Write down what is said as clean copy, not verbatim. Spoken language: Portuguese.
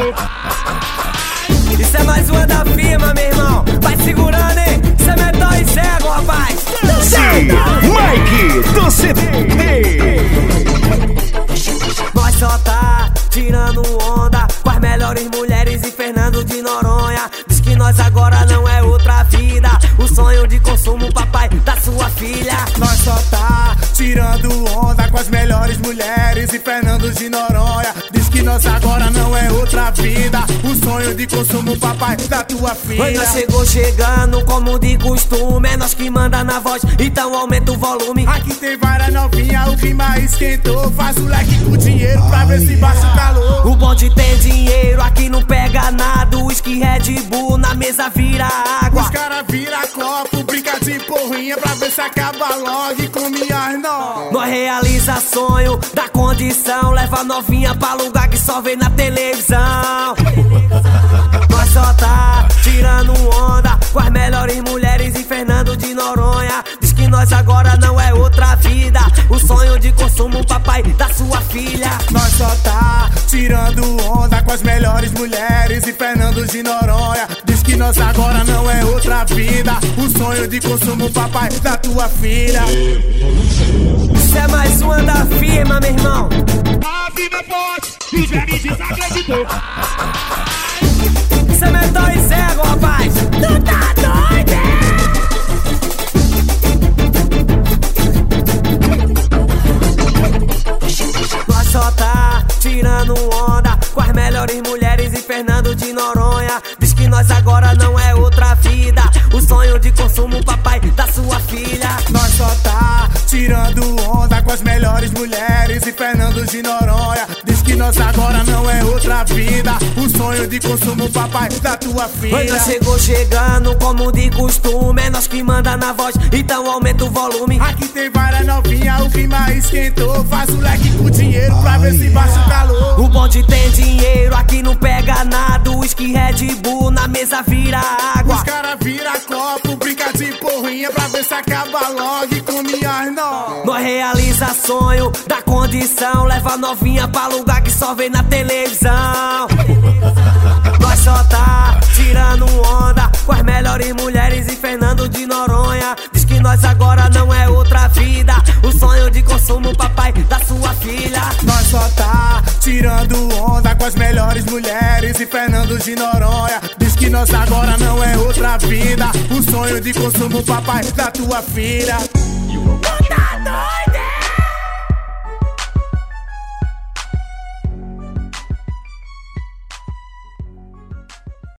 Isso é mais uma da firma, meu irmão. Vai segurando, hein? Cê é mental e cego, rapaz. Sim, Mike do CD. Nós só tá tirando onda com as melhores mulheres e Fernando de Noronha. Diz que nós agora não é outra vida, o sonho de consumo, papai da sua filha. Nós só tá tirando onda com as melhores mulheres e Fernando de Noronha. Diz que nós agora não é outra vida, o sonho de consumo, papai da tua filha. Nós chegou chegando como de costume, é nós que manda na voz, então aumenta o volume. Aqui tem várias novinha, o clima esquentou. Faz o leque com dinheiro pra ver se baixa o calor. O bonde tem dinheiro, aqui não pega nada. O whisky Red Bull na mesa vira água. Os cara vira copo, brinca de porrinha pra ver se acaba logo e com minhas nós. Nós realiza sonho da condição, leva novinha pra lugar que só vê na televisão. Nós só tá tirando onda com as melhores mulheres e Fernando de Noronha. Diz que nós agora não é outra vida, o sonho de consumo, papai da sua filha. Nós só tá tirando onda com as melhores mulheres e Fernando de Noronha. Diz que nós agora não é outra vida, o sonho de consumo, papai da tua filha. Isso é mais uma da firma, meu irmão. A vida é forte, os velhos desacreditou. Cê é mental e cego, rapaz. Tu tá doido? Nós só tá tirando onda com as melhores mulheres e Fernando de Noronha. Diz que nós agora não é outra vida, o sonho de consumo, papai da sua filha. Nós só tá tirando onda com as melhores mulheres e Fernando de Noronha. Diz que nós agora não é outra vida, o sonho de consumo, papai da tua filha. Nós chegou chegando como de costume, é nós que manda na voz, então aumenta o volume. Aqui tem várias novinha, o clima esquentou. Faz o leque com dinheiro pra ver se baixa o calor. O bonde tem dinheiro, aqui não pega nada. O whisky Red Bull na mesa vira água. Os cara vira copo, brinca de porrinha pra ver se acaba logo e com minhas nós. Nós realiza sonho da condição, leva novinha pra lugar que só vê na televisão. Nós só tá tirando onda com as melhores mulheres e Fernando de Noronha. Diz que nós agora não é outra vida, o sonho de consumo, papai da sua filha. Nós só tá tirando onda com as melhores mulheres e Fernando de Noronha. Diz que nós agora não é outra vida, o sonho de consumo, papai da tua filha.